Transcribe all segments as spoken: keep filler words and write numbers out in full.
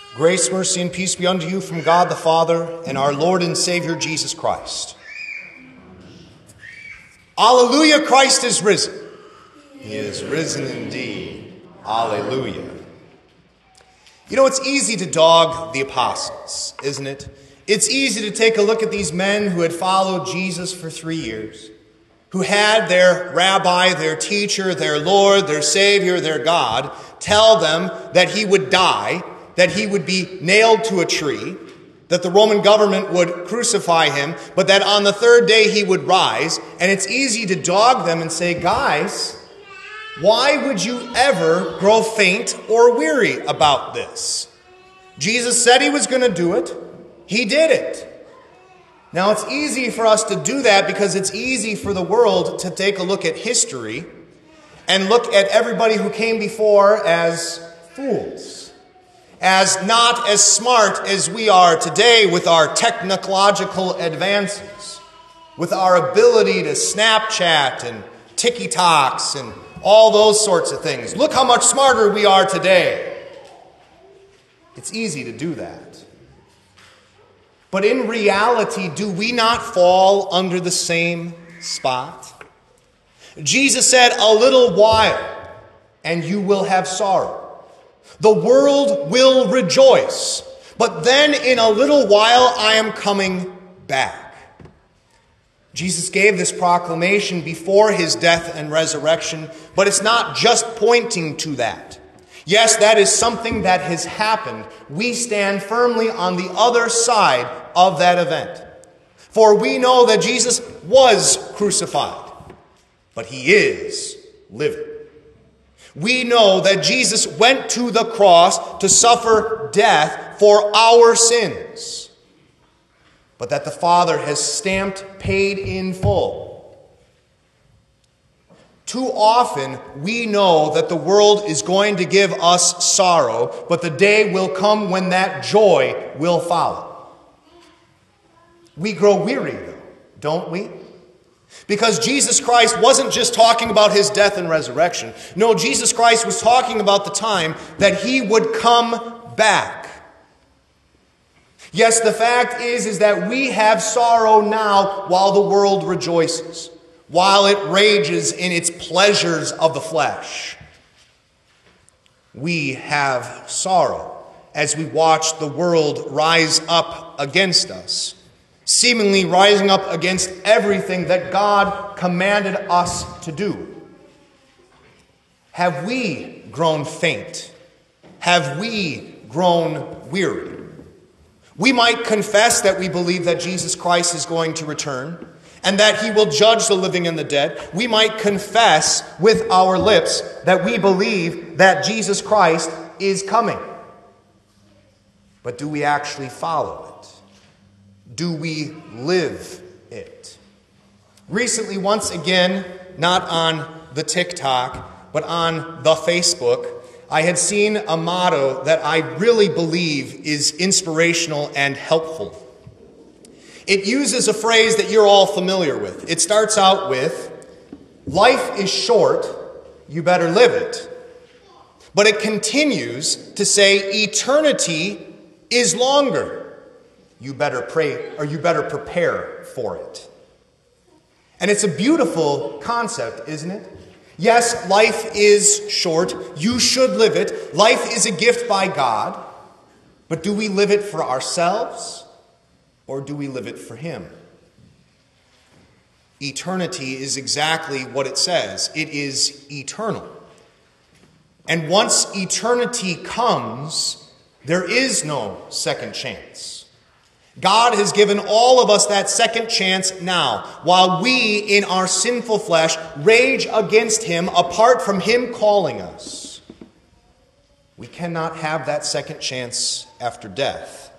Grace, mercy, and peace be unto you from God the Father and our Lord and Savior Jesus Christ. Alleluia, Christ is risen. He is risen indeed. Alleluia. You know, it's easy to dog the apostles, isn't it? It's easy to take a look at these men who had followed Jesus for three years, who had their rabbi, their teacher, their Lord, their Savior, their God, tell them that he would die, that he would be nailed to a tree, that the Roman government would crucify him, but that on the third day he would rise. And it's easy to dog them and say, guys, why would you ever grow faint or weary about this? Jesus said he was going to do it. He did it. Now, it's easy for us to do that because it's easy for the world to take a look at history and look at everybody who came before as fools, as not as smart as we are today with our technological advances, with our ability to Snapchat and TikToks and all those sorts of things. Look how much smarter we are today. It's easy to do that. But in reality, do we not fall under the same spot? Jesus said, a little while, and you will have sorrow. The world will rejoice, but then in a little while I am coming back. Jesus gave this proclamation before his death and resurrection, but it's not just pointing to that. Yes, that is something that has happened. We stand firmly on the other side of that event. For we know that Jesus was crucified, but he is living. We know that Jesus went to the cross to suffer death for our sins, but that the Father has stamped paid in full. Too often, we know that the world is going to give us sorrow, but the day will come when that joy will follow. We grow weary, though, don't we? Because Jesus Christ wasn't just talking about his death and resurrection. No, Jesus Christ was talking about the time that he would come back. Yes, the fact is, is that we have sorrow now while the world rejoices, while it rages in its pleasures of the flesh. We have sorrow as we watch the world rise up against us, seemingly rising up against everything that God commanded us to do. Have we grown faint? Have we grown weary? We might confess that we believe that Jesus Christ is going to return and that he will judge the living and the dead. We might confess with our lips that we believe that Jesus Christ is coming. But do we actually follow it? Do we live it? Recently, once again, not on the TikTok, but on the Facebook, I had seen a motto that I really believe is inspirational and helpful. It uses a phrase that you're all familiar with. It starts out with, life is short, you better live it. But it continues to say, eternity is longer, you better pray, or you better prepare for it. And it's a beautiful concept, isn't it? Yes, life is short. You should live it. Life is a gift by God. But do we live it for ourselves, or do we live it for him? Eternity is exactly what it says. It is eternal. And once eternity comes, there is no second chance. God has given all of us that second chance now, while we, in our sinful flesh, rage against him apart from him calling us. We cannot have that second chance after death.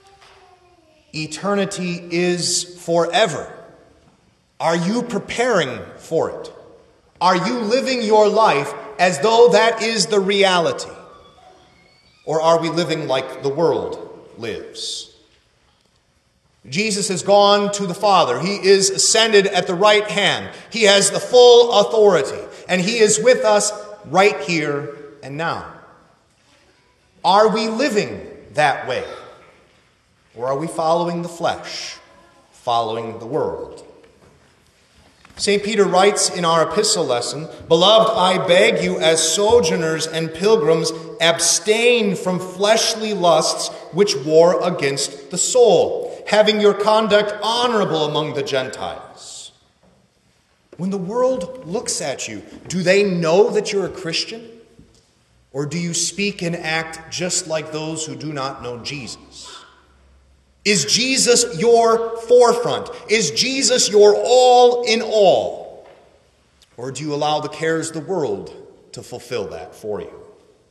Eternity is forever. Are you preparing for it? Are you living your life as though that is the reality? Or are we living like the world lives? Jesus has gone to the Father. He is ascended at the right hand. He has the full authority, and he is with us right here and now. Are we living that way? Or are we following the flesh, following the world? Saint Peter writes in our epistle lesson, "Beloved, I beg you as sojourners and pilgrims, abstain from fleshly lusts which war against the soul, having your conduct honorable among the Gentiles." When the world looks at you, do they know that you're a Christian? Or do you speak and act just like those who do not know Jesus? Is Jesus your forefront? Is Jesus your all in all? Or do you allow the cares of the world to fulfill that for you?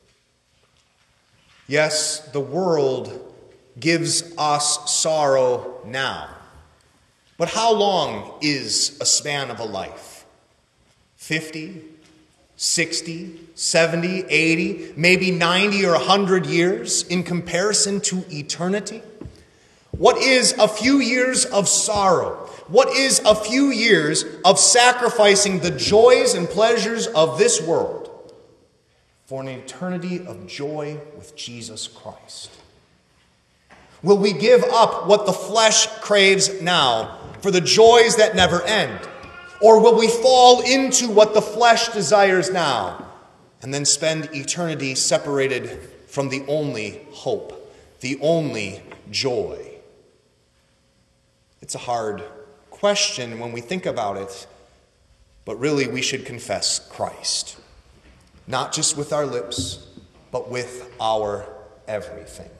Yes, the world gives us sorrow now. But how long is a span of a life? fifty, sixty, seventy, eighty, maybe ninety or one hundred years in comparison to eternity? What is a few years of sorrow? What is a few years of sacrificing the joys and pleasures of this world for an eternity of joy with Jesus Christ? Will we give up what the flesh craves now for the joys that never end? Or will we fall into what the flesh desires now and then spend eternity separated from the only hope, the only joy? It's a hard question when we think about it, but really we should confess Christ, not just with our lips, but with our everything.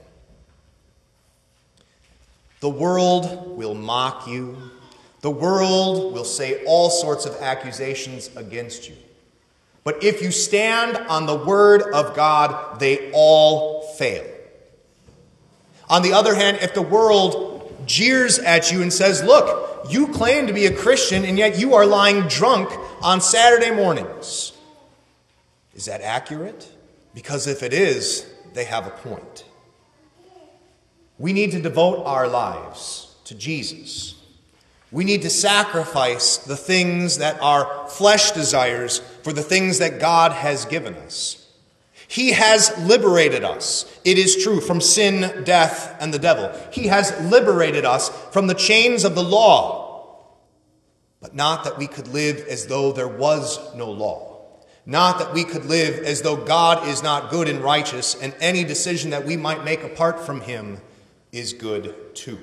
The world will mock you. The world will say all sorts of accusations against you. But if you stand on the word of God, they all fail. On the other hand, if the world jeers at you and says, "Look, you claim to be a Christian, and yet you are lying drunk on Saturday mornings," is that accurate? Because if it is, they have a point. We need to devote our lives to Jesus. We need to sacrifice the things that our flesh desires for the things that God has given us. He has liberated us, it is true, from sin, death, and the devil. He has liberated us from the chains of the law. But not that we could live as though there was no law. Not that we could live as though God is not good and righteous, and any decision that we might make apart from him is good too.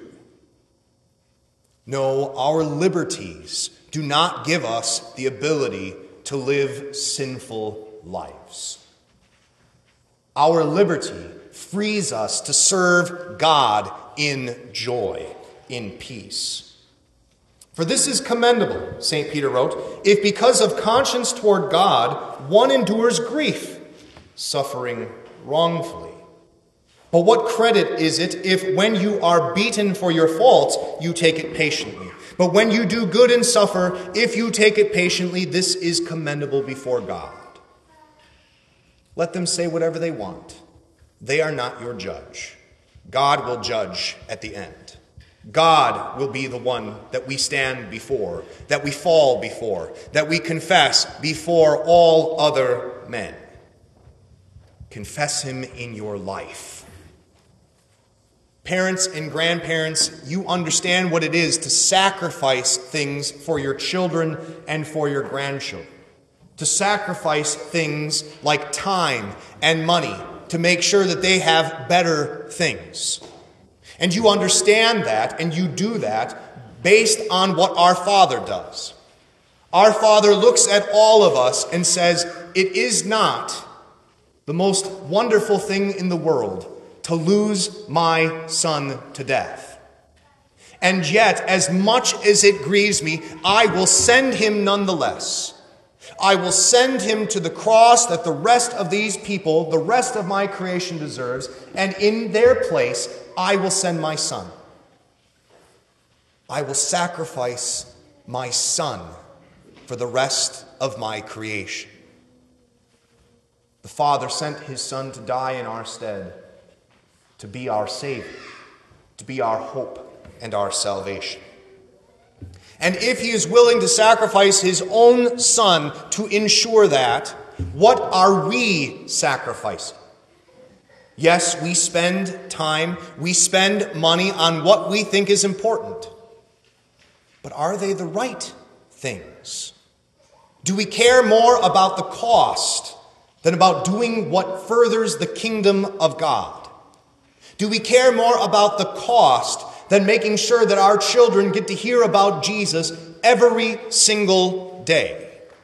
No, our liberties do not give us the ability to live sinful lives. Our liberty frees us to serve God in joy, in peace. For this is commendable, Saint Peter wrote, if because of conscience toward God one endures grief, suffering wrongfully. But what credit is it if when you are beaten for your faults, you take it patiently? But when you do good and suffer, if you take it patiently, this is commendable before God. Let them say whatever they want. They are not your judge. God will judge at the end. God will be the one that we stand before, that we fall before, that we confess before all other men. Confess him in your life. Parents and grandparents, you understand what it is to sacrifice things for your children and for your grandchildren. To sacrifice things like time and money to make sure that they have better things. And you understand that and you do that based on what our Father does. Our Father looks at all of us and says, it is not the most wonderful thing in the world to lose my son to death. And yet, as much as it grieves me, I will send him nonetheless. I will send him to the cross that the rest of these people, the rest of my creation deserves, and in their place, I will send my son. I will sacrifice my son for the rest of my creation. The Father sent his Son to die in our stead, to be our Savior, to be our hope and our salvation. And if he is willing to sacrifice his own Son to ensure that, what are we sacrificing? Yes, we spend time, we spend money on what we think is important. But are they the right things? Do we care more about the cost than about doing what furthers the kingdom of God? Do we care more about the cost than making sure that our children get to hear about Jesus every single day?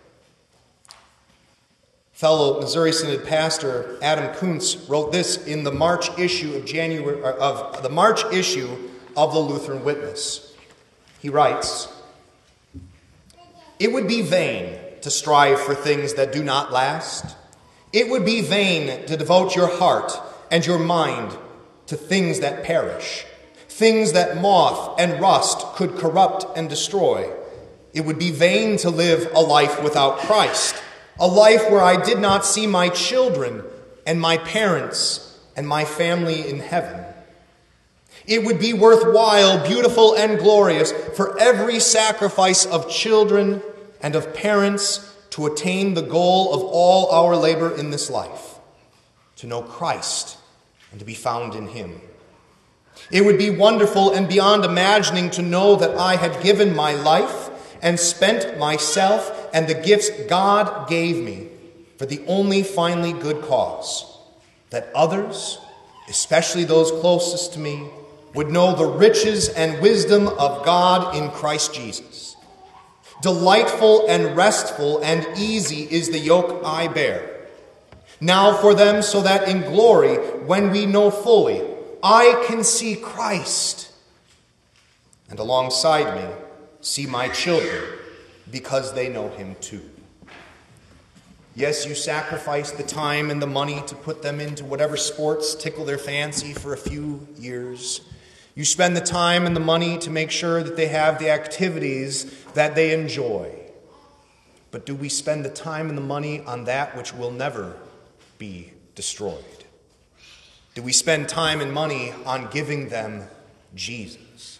Fellow Missouri Synod pastor Adam Kuntz wrote this in the March issue of January of the March issue of the Lutheran Witness. He writes, "It would be vain to strive for things that do not last. It would be vain to devote your heart and your mind to things that perish, things that moth and rust could corrupt and destroy. It would be vain to live a life without Christ, a life where I did not see my children and my parents and my family in heaven. It would be worthwhile, beautiful, and glorious for every sacrifice of children and of parents to attain the goal of all our labor in this life, to know Christ and to be found in him. It would be wonderful and beyond imagining to know that I had given my life and spent myself and the gifts God gave me for the only finally good cause, that others, especially those closest to me, would know the riches and wisdom of God in Christ Jesus. Delightful and restful and easy is the yoke I bear. Now for them, so that in glory, when we know fully, I can see Christ, and alongside me, see my children, because they know him too." Yes, you sacrifice the time and the money to put them into whatever sports tickle their fancy for a few years. You spend the time and the money to make sure that they have the activities that they enjoy. But do we spend the time and the money on that which will never be destroyed? Do we spend time and money on giving them Jesus?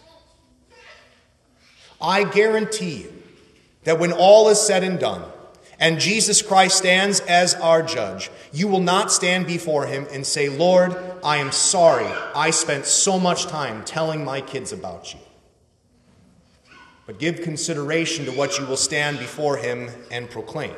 I guarantee you that when all is said and done, and Jesus Christ stands as our judge, you will not stand before him and say, "Lord, I am sorry I spent so much time telling my kids about you." But give consideration to what you will stand before him and proclaim.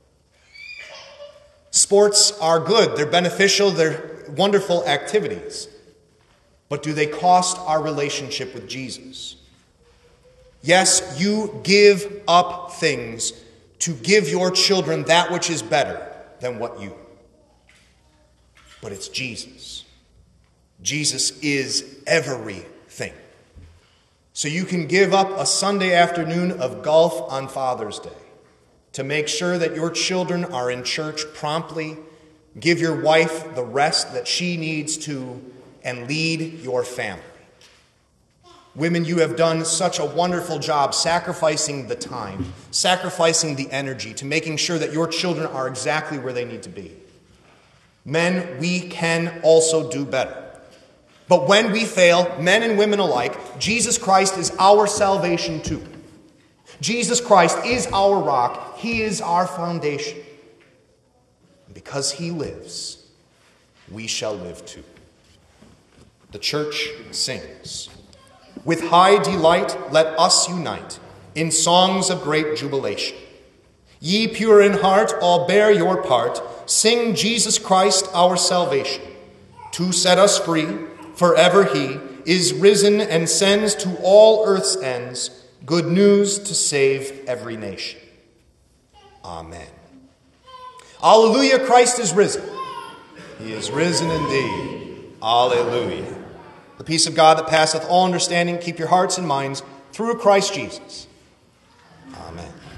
Sports are good, they're beneficial, they're wonderful activities. But do they cost our relationship with Jesus? Yes, you give up things to give your children that which is better than what you. But it's Jesus. Jesus is everything. So you can give up a Sunday afternoon of golf on Father's Day to make sure that your children are in church promptly, give your wife the rest that she needs to, and lead your family. Women, you have done such a wonderful job sacrificing the time, sacrificing the energy to making sure that your children are exactly where they need to be. Men, we can also do better. But when we fail, men and women alike, Jesus Christ is our salvation too. Jesus Christ is our rock. He is our foundation. And because he lives, we shall live too. The church sings, "With high delight let us unite in songs of great jubilation. Ye pure in heart, all bear your part. Sing Jesus Christ our salvation. To set us free, forever he is risen and sends to all earth's ends good news to save every nation." Amen. Alleluia, Christ is risen. He is risen indeed. Alleluia. The peace of God that passeth all understanding, keep your hearts and minds through Christ Jesus. Amen.